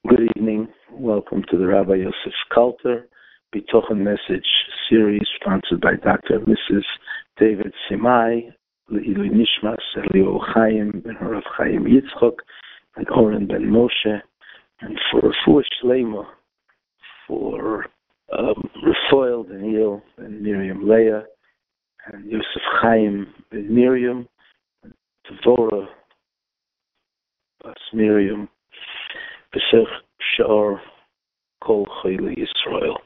Good evening. Welcome to the Rabbi Yosef Kalter Bitochen Message series sponsored by Dr. and Mrs. David Simai, Le'ilui Nishmas, Elio Chaim, Ben Harav Chaim Yitzchok, and Oren Ben Moshe, and for Refuah Shleima, for Rafael Daniel and Miriam Leah, and Yosef Chaim Ben Miriam, and Devorah Bas Miriam, B'Sech Sha'ar Kol Chayli Yisrael.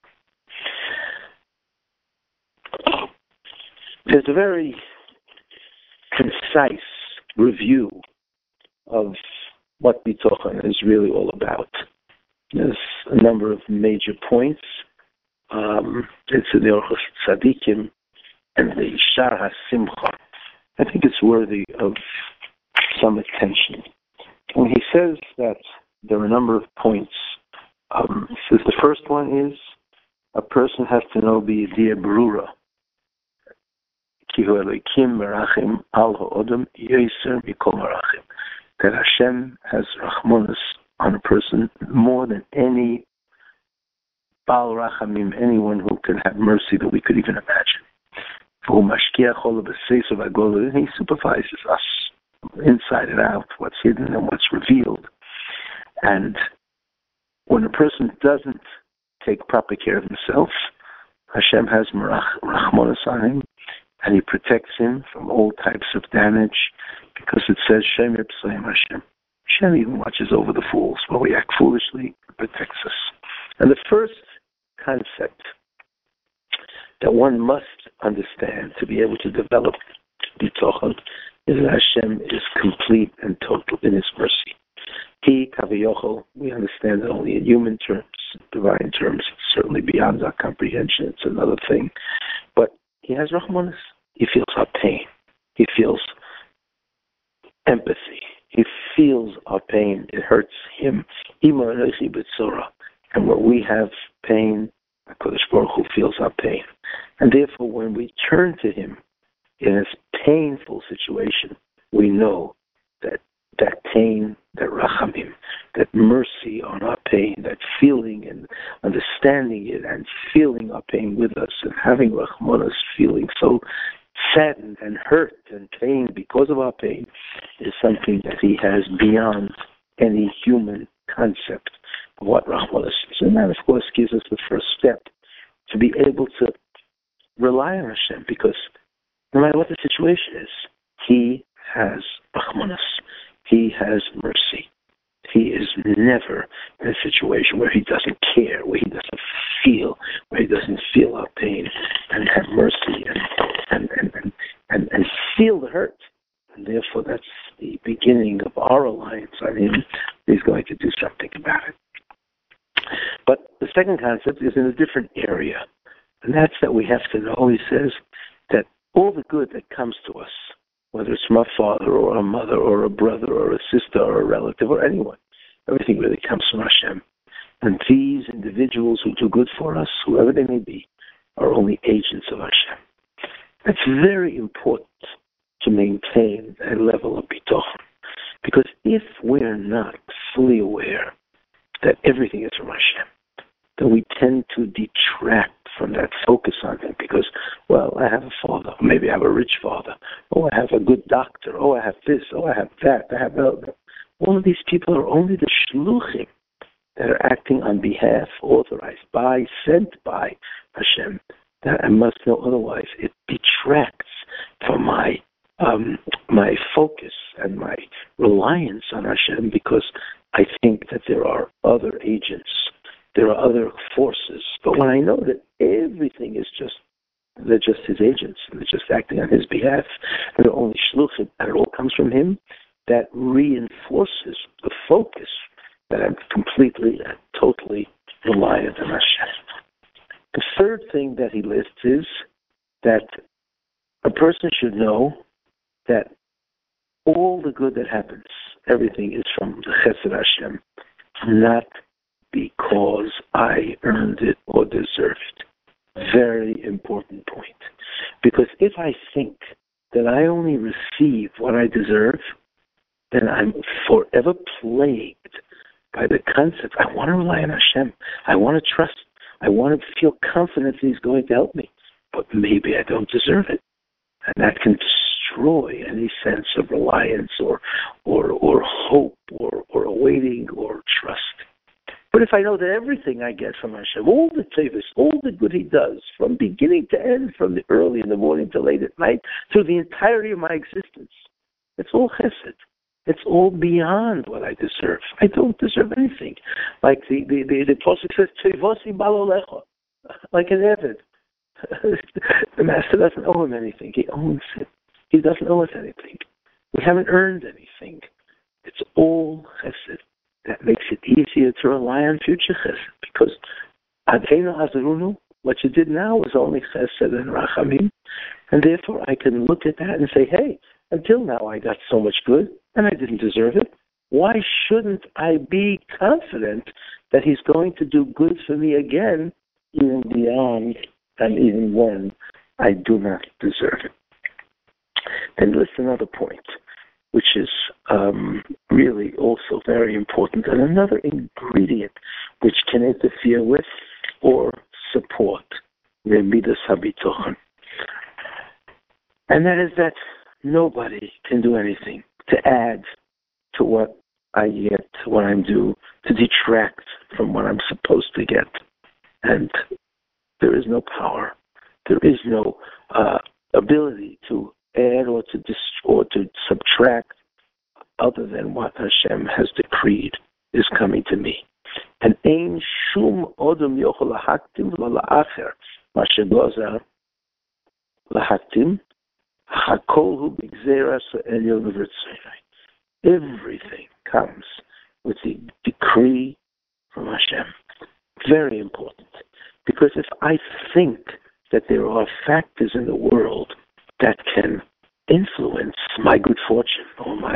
There's a very concise review of what Bitochen is really all about. There's a number of major points. It's in the Orchos Tzadikim and the Shar HaSimcha. I think it's worthy of some attention. And he says that there are a number of points. He says the first one is a person has to know b'yediyah berura. Ki hu Elokim merachim al ha'odam yoser mikol merachim. That Hashem has rachmanos on a person more than any Baal Rachamim, anyone who can have mercy that we could even imagine. And he supervises us inside and out, what's hidden and what's revealed. And when a person doesn't take proper care of himself, Hashem has rachmanos on him, and he protects him from all types of damage, because it says, Shem Yipsayim Hashem. Hashem even watches over the fools. When we act foolishly, it protects us. And the first concept that one must understand to be able to develop Bitochen is that Hashem is complete and total in His mercy. He, Kaviyochel, we understand it only in human terms, divine terms. It's certainly beyond our comprehension. It's another thing. But He has Rachmanis. He feels our pain. He feels empathy. He feels our pain. It hurts Him. And when we have pain, HaKadosh Baruch Hu feels our pain. And therefore, when we turn to Him in this painful situation, we know that pain, that rachamim, that mercy on our pain, that feeling and understanding it and feeling our pain with us and having rachmanos, feeling so saddened and hurt and pain because of our pain, is something that He has beyond any human concept of what rachmanos is. And that, of course, gives us the first step to be able to rely on Hashem, because no matter what the situation is, He has rachmanos. He has mercy. He is never in a situation where He doesn't care, where He doesn't feel, our pain and have mercy and feel the hurt. And therefore, that's the beginning of our reliance on Him. He's going to do something about it. But the second concept is in a different area, and that's that we have to know, he says, that all the good that comes to us, whether it's from a father or a mother or a brother or a sister or a relative or anyone, everything really comes from Hashem. And these individuals who do good for us, whoever they may be, are only agents of Hashem. It's very important to maintain a level of bitochen, because if we're not fully aware that everything is from Hashem, then we tend to detract from that focus on Him, because, well, I have a father, maybe I have a rich father, I have a good doctor, I have this, I have that, I have that. All of these people are only the shluchim that are acting on behalf, authorized by, sent by Hashem. That I must know, otherwise it detracts from my focus and my reliance on Hashem, because I think that there are other agents, there are other forces. But when I know that everything is they're just His agents, and they're just acting on His behalf, and they're only shluchim, and it all comes from Him, that reinforces the focus that I'm completely and totally reliant on Hashem. The third thing that he lists is that a person should know that all the good that happens, everything is from the Chesed Hashem, not because I earned it or deserved it. Very important point. Because if I think that I only receive what I deserve, then I'm forever plagued by by the concept. I want to rely on Hashem. I want to trust. I want to feel confident that He's going to help me. But maybe I don't deserve it. And that can destroy any sense of reliance or hope or awaiting or trust. But if I know that everything I get from Hashem, all the tzevus, all the good He does, from beginning to end, from the early in the morning to late at night, through the entirety of my existence, it's all chesed. It's all beyond what I deserve. I don't deserve anything. Like the Pasuk says, Tzevosi balolecha, like an Eved. The master doesn't owe him anything. He owns it. He doesn't owe us anything. We haven't earned anything. It's all chesed. That makes it easier to rely on future chesed, because Adenu Hazarunu, what you did now was only chesed and rachamim, and therefore I can look at that and say, hey, until now I got so much good, and I didn't deserve it. Why shouldn't I be confident that He's going to do good for me again, even beyond and even when I do not deserve it? And list another point, which is really also very important, and another ingredient which can interfere with or support the midas habitochon. And that is that nobody can do anything to add to what I get, to what I'm due, to detract from what I'm supposed to get. And there is no power, there is no ability to add or to subtract other than what Hashem has decreed is coming to me. And ein shum odom yochol lahaktim lo la'acher ma shegozer lahaktim hakol hu b'gzeras elyon v'rtzonai. Everything comes with the decree from Hashem. Very important, because if I think that there are factors in the world that can influence my good fortune or my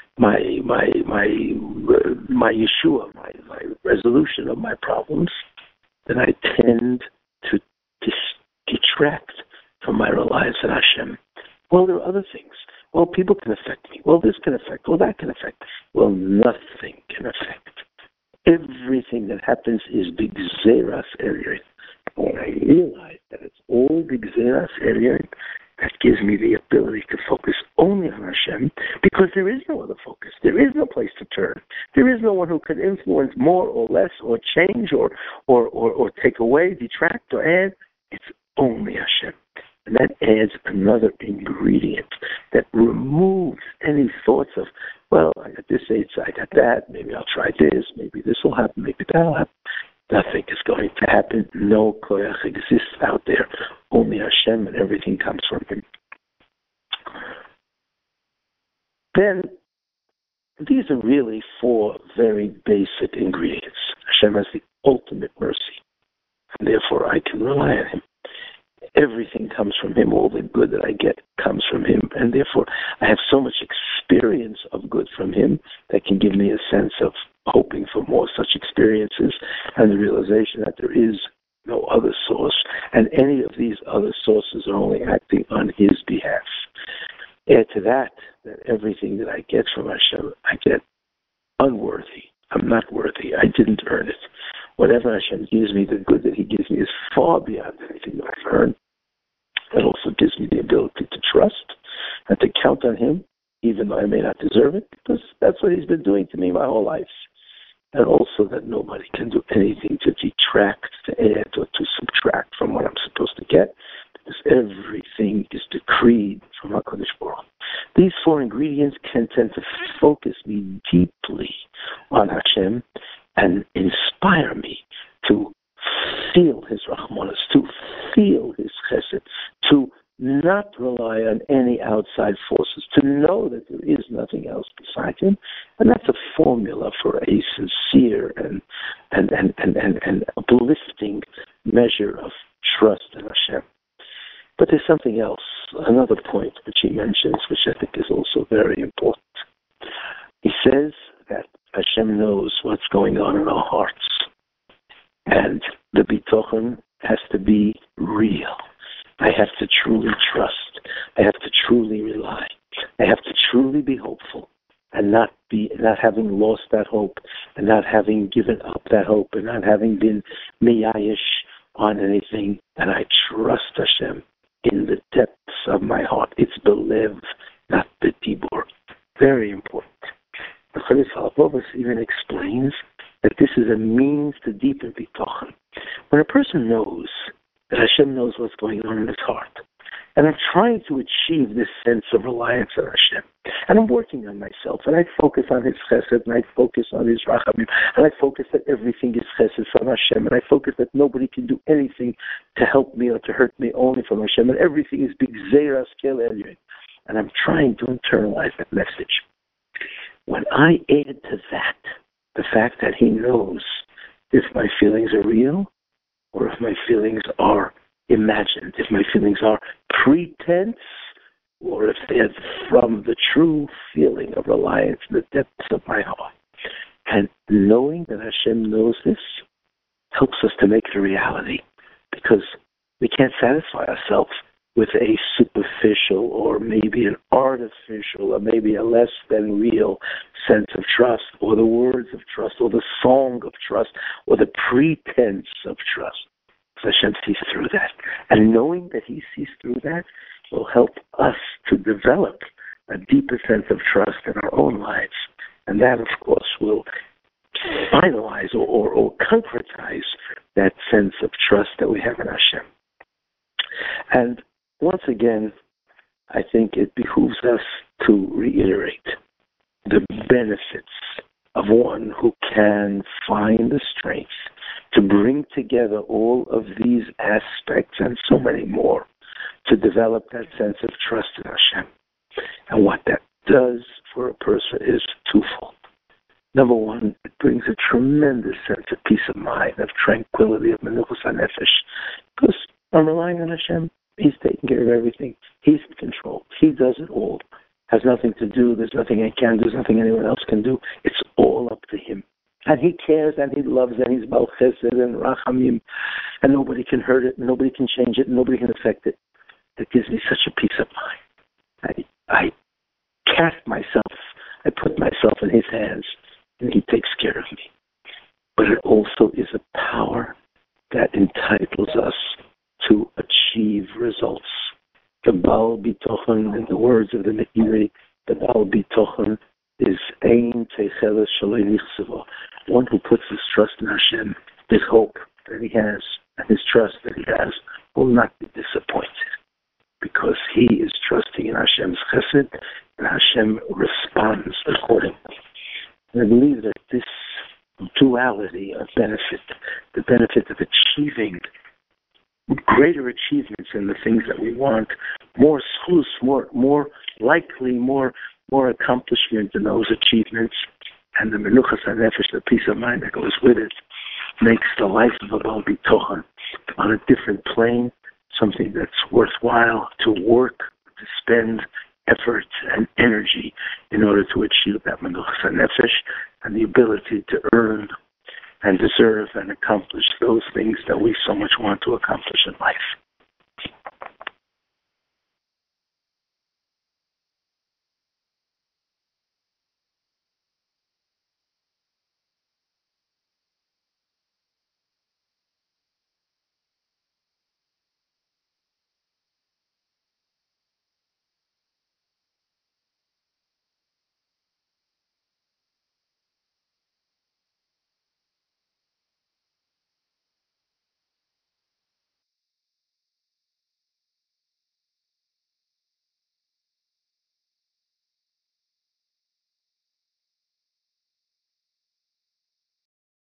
Yeshua, my resolution of my problems, then I tend to detract from my reliance on Hashem. Well, there are other things. Well, people can affect me. Well, this can affect. Well, that can affect. Well, nothing can affect. Everything that happens is big Zeras area. When I realize that it's all big Zeras area, that gives me the ability to focus only on Hashem, because there is no other focus. There is no place to turn. There is no one who can influence more or less or change or take away, detract or add. It's only Hashem. And that adds another ingredient that removes any thoughts of, well, I got this age, I got that, maybe I'll try this, maybe this will happen, maybe that'll happen. Nothing is going to happen. No koyach exists out there. Only Hashem, and everything comes from Him. Then, these are really four very basic ingredients. Hashem has the ultimate mercy, and therefore I can rely on Him. Everything comes from Him. All the good that I get comes from Him, and therefore I have so much experience of good from Him that can give me a sense of hoping for more such experiences, and the realization that there is no other source, and any of these other sources are only acting on His behalf. Add to that everything that I get from Hashem, I get unworthy. I'm not worthy. I didn't earn it. Whatever Hashem gives me, the good that He gives me is far beyond anything that I've earned. That also gives me the ability to trust and to count on Him, even though I may not deserve it, because that's what He's been doing to me my whole life. And also that nobody can do anything to detract, to add, or to subtract from what I'm supposed to get, because everything is decreed from HaKadosh Baruch Hu. These four ingredients can tend to focus me deeply on Hashem and inspire me to feel His Rahmanas, to feel His Chesed, to not rely on any outside forces, to know that there is nothing else beside Him, and that's a formula for a sincere and uplifting measure of trust in Hashem. But there's something else, another point which he mentions, which I think is also very important. He says that Hashem knows what's going on in our hearts, and the bitochen has to be real. I have to truly trust. I have to truly rely. I have to truly be hopeful. and not having lost that hope, and not having given up that hope, and not having been miyayish on anything. And I trust Hashem in the depths of my heart. It's belev, not the dibur. Very important. The Chovos HaLevavos even explains that this is a means to deepen bitachon. When a person knows that Hashem knows what's going on in his heart, and I'm trying to achieve this sense of reliance on Hashem, and I'm working on myself, and I focus on His chesed, and I focus on His rachamim, and I focus that everything is chesed from Hashem, and I focus that nobody can do anything to help me or to hurt me, only from Hashem, and everything is big zeiras kel elyon, and I'm trying to internalize that message. When I add to that the fact that He knows if my feelings are real or if my feelings are imagined, if my feelings are pretense or if they're from the true feeling of reliance in the depths of my heart. And knowing that Hashem knows this helps us to make it a reality, because we can't satisfy ourselves with a superficial or maybe an artificial or maybe a less than real sense of trust, or the words of trust, or the song of trust, or the pretense of trust. Hashem sees through that. And knowing that He sees through that will help us to develop a deeper sense of trust in our own lives. And that, of course, will finalize or concretize that sense of trust that we have in Hashem. And once again, I think it behooves us to reiterate the benefits of one who can find the strength to bring together all of these aspects and so many more to develop that sense of trust in Hashem. And what that does for a person is twofold. Number one, it brings a tremendous sense of peace of mind, of tranquility, of menuchas hanefesh, because I'm relying on Hashem. He's taking care of everything. He's in control. He does it all. Has nothing to do. There's nothing I can do. There's nothing anyone else can do. It's all up to Him. And He cares, and He loves, and He's Baal Chesed and Rachamim, and nobody can hurt it, and nobody can change it, and nobody can affect it. That gives me such a peace of mind. I cast myself, I put myself in His hands, and He takes care of me. But it also is a power that entitles us to achieve results. The Baal Bitochen, in the words of the Meiri, the Baal Bitochen is Ein Teicheles Shalei Nichsavo, one who puts his trust in Hashem. His hope that he has and his trust that he has will not be disappointed, because he is trusting in Hashem's chesed, and Hashem responds accordingly. And I believe that this duality of benefit, the benefit of achieving greater achievements in the things that we want, more schus, more likely, more accomplishment in those achievements, and the menuchas hanefesh, the peace of mind that goes with it, makes the life of a Baal Bitochen on a different plane, something that's worthwhile to work, to spend effort and energy in order to achieve that menuchas hanefesh and the ability to earn and deserve and accomplish those things that we so much want to accomplish in life.